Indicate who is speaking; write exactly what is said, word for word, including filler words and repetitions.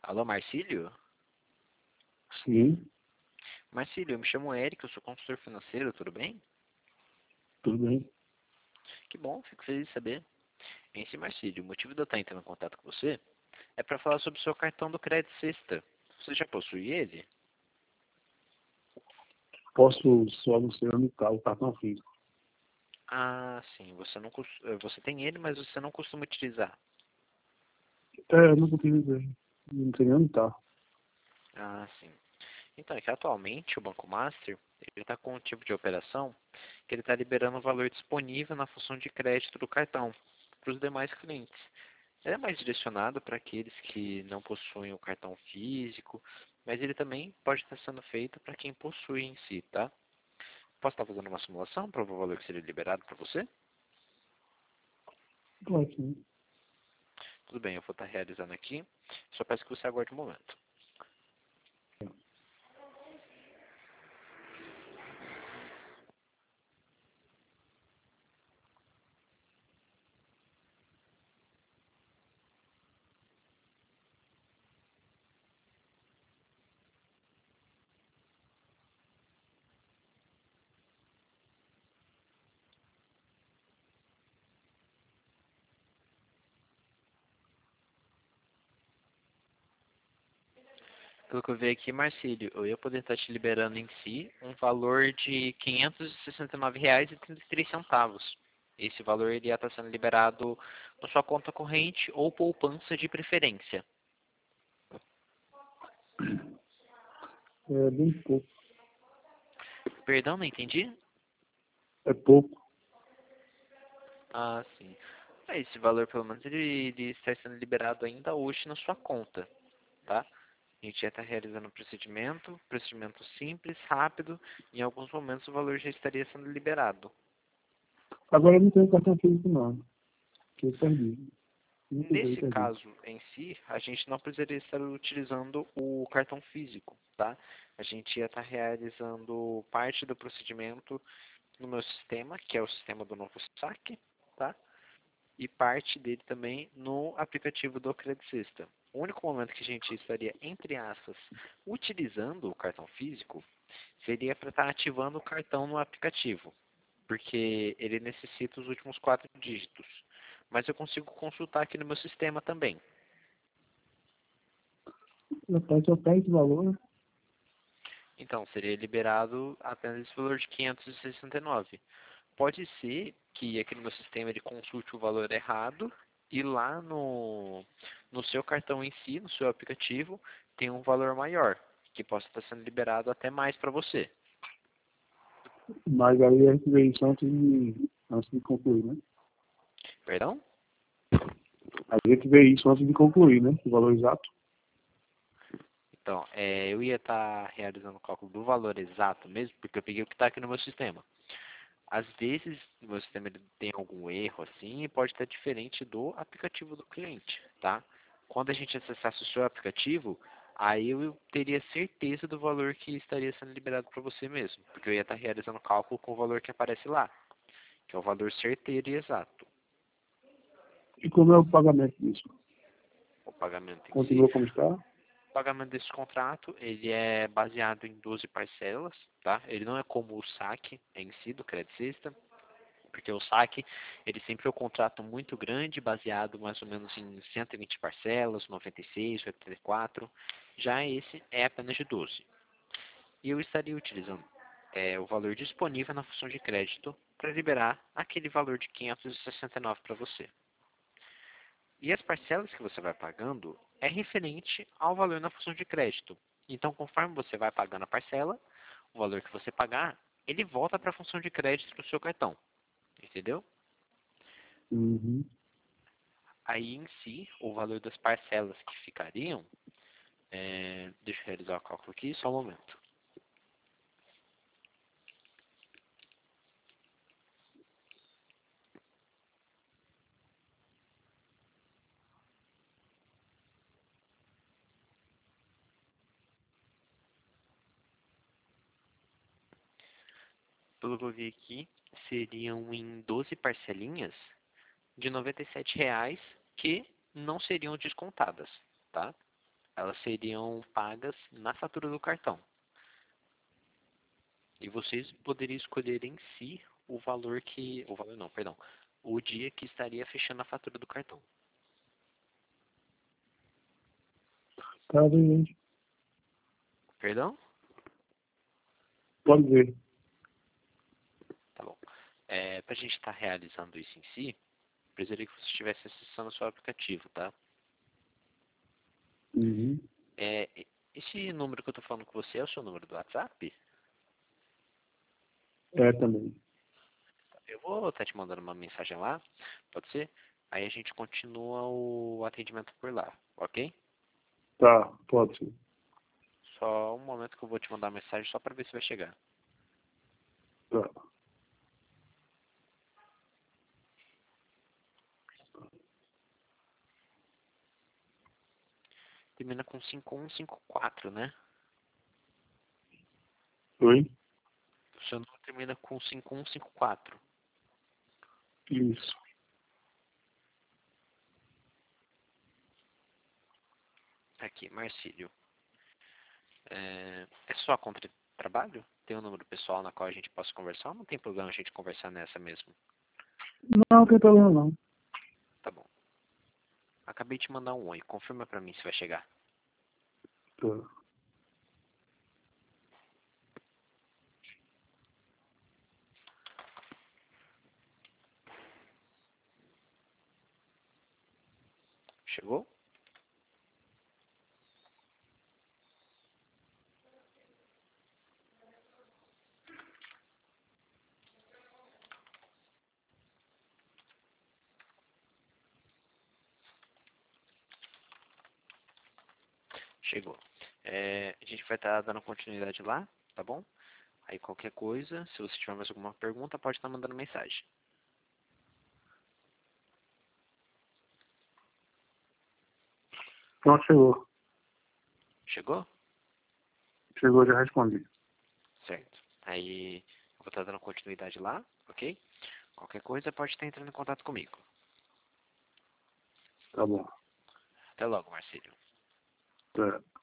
Speaker 1: Alô, Marcílio?
Speaker 2: Sim,
Speaker 1: Marcílio, eu me chamo Eric, eu sou consultor financeiro, tudo bem?
Speaker 2: tudo bem.
Speaker 1: Que bom, fico feliz de saber. Em si, Marcílio, o motivo de eu estar entrando em contato com você é para falar sobre o seu cartão do Crédito Sexta. Você já possui ele?
Speaker 2: Posso só você anotar o cartão físico.
Speaker 1: Ah, sim, você não cos- eh, você tem ele, mas você não costuma utilizar.
Speaker 2: É, eu não consigo ver. Não sei nem onde tá.
Speaker 1: Ah, sim. Então, é que atualmente o Banco Master ele está com um tipo de operação que ele está liberando o valor disponível na função de crédito do cartão para os demais clientes. Ele é mais direcionado para aqueles que não possuem o cartão físico, mas ele também pode estar sendo feito para quem possui em si, tá? Posso estar fazendo uma simulação para o valor que seria liberado para você?
Speaker 2: Pode, sim.
Speaker 1: Tudo bem, eu vou estar realizando aqui. Só peço que você aguarde um momento. Pelo que eu vi aqui, Marcílio, eu ia poder estar te liberando em si um valor de quinhentos e sessenta e nove reais e trinta e três centavos. Esse valor iria estar sendo liberado na sua conta corrente ou poupança de preferência.
Speaker 2: É bem pouco.
Speaker 1: Perdão, não entendi?
Speaker 2: É pouco.
Speaker 1: Ah, sim. É, esse valor, pelo menos, ele, ele está sendo liberado ainda hoje na sua conta, tá? A gente já está realizando o procedimento, procedimento simples, rápido, e em alguns momentos o valor já estaria sendo liberado.
Speaker 2: Agora eu não tenho cartão físico não. Que eu perdi. Não sei, eu
Speaker 1: Nesse
Speaker 2: perdi.
Speaker 1: caso em si, a gente não precisaria estar utilizando o cartão físico, tá? A gente ia estar realizando parte do procedimento no meu sistema, que é o sistema do novo saque, tá? E parte dele também no aplicativo do Credit System. O único momento que a gente estaria, entre aspas, utilizando o cartão físico seria para estar ativando o cartão no aplicativo, porque ele necessita os últimos quatro dígitos. Mas eu consigo consultar aqui no meu sistema também.
Speaker 2: Rapaz, só perde valor, né?
Speaker 1: Então, seria liberado apenas esse valor de quinhentos e sessenta e nove. Pode ser que aqui no meu sistema ele consulte o valor errado e lá no, no seu cartão em si, no seu aplicativo, tem um valor maior, que possa estar sendo liberado até mais para você.
Speaker 2: Mas aí a gente vê isso antes de, antes de concluir, né?
Speaker 1: Perdão?
Speaker 2: A gente vê isso antes de concluir, né? O valor exato.
Speaker 1: Então, é, eu ia estar realizando o cálculo do valor exato mesmo, porque eu peguei o que está aqui no meu sistema. Às vezes, o meu sistema ele tem algum erro assim e pode estar diferente do aplicativo do cliente, tá? Quando a gente acessasse o seu aplicativo, aí eu teria certeza do valor que estaria sendo liberado para você mesmo, porque eu ia estar realizando o cálculo com o valor que aparece lá, que é o valor certeiro e exato.
Speaker 2: E como é o pagamento disso?
Speaker 1: O pagamento em si,
Speaker 2: Continua como está?
Speaker 1: o pagamento desse contrato, ele é baseado em doze parcelas, tá? Ele não é como o saque em si do Credit System, porque o saque, ele sempre é um contrato muito grande, baseado mais ou menos em cento e vinte parcelas, noventa e seis, oitenta e quatro. Já esse é apenas de doze. E eu estaria utilizando é, o valor disponível na função de crédito para liberar aquele valor de quinhentos e sessenta e nove para você. E as parcelas que você vai pagando é referente ao valor na função de crédito. Então, conforme você vai pagando a parcela, o valor que você pagar, ele volta para a função de crédito do seu cartão. Entendeu?
Speaker 2: Uhum.
Speaker 1: Aí em si, o valor das parcelas que ficariam, é, deixa eu realizar o cálculo aqui, só um momento. Pelo que eu vi aqui, seriam em doze parcelinhas de noventa e sete reais que não seriam descontadas, tá? elas seriam pagas na fatura do cartão. E vocês poderiam escolher em si o valor que... O valor não, perdão. O dia que estaria fechando a fatura do cartão.
Speaker 2: Tá bem, gente.
Speaker 1: Perdão?
Speaker 2: Pode ver.
Speaker 1: Tá bom. É, pra gente estar realizando isso em si, precisaria que você estivesse acessando o seu aplicativo, tá?
Speaker 2: Uhum.
Speaker 1: É, esse número que eu tô falando com você é o seu número do WhatsApp?
Speaker 2: É também.
Speaker 1: Eu vou estar te mandando uma mensagem lá, pode ser? Aí a gente continua o atendimento por lá, ok?
Speaker 2: Tá, pode ser.
Speaker 1: Só um momento que eu vou te mandar a mensagem só para ver se vai chegar.
Speaker 2: Tá.
Speaker 1: Termina com cinco um cinco quatro, né?
Speaker 2: Oi?
Speaker 1: O seu número termina com cinco um cinco quatro.
Speaker 2: Isso.
Speaker 1: Aqui, Marcílio. É, é só conta de trabalho? Tem um número pessoal na qual a gente possa conversar ou não tem problema a gente conversar nessa mesmo?
Speaker 2: Não tem problema não.
Speaker 1: Tá bom. Acabei de mandar um oi. Confirma pra mim se vai chegar.
Speaker 2: Tá.
Speaker 1: Chegou? Chegou. É, a gente vai estar dando continuidade lá, tá bom? Aí qualquer coisa, se você tiver mais alguma pergunta, pode estar mandando mensagem.
Speaker 2: Pronto, chegou.
Speaker 1: Chegou?
Speaker 2: Chegou, já respondi.
Speaker 1: Certo. Aí eu vou estar dando continuidade lá, ok? Qualquer coisa pode estar entrando em contato comigo.
Speaker 2: Tá bom.
Speaker 1: Até logo, Marcílio.
Speaker 2: Tá.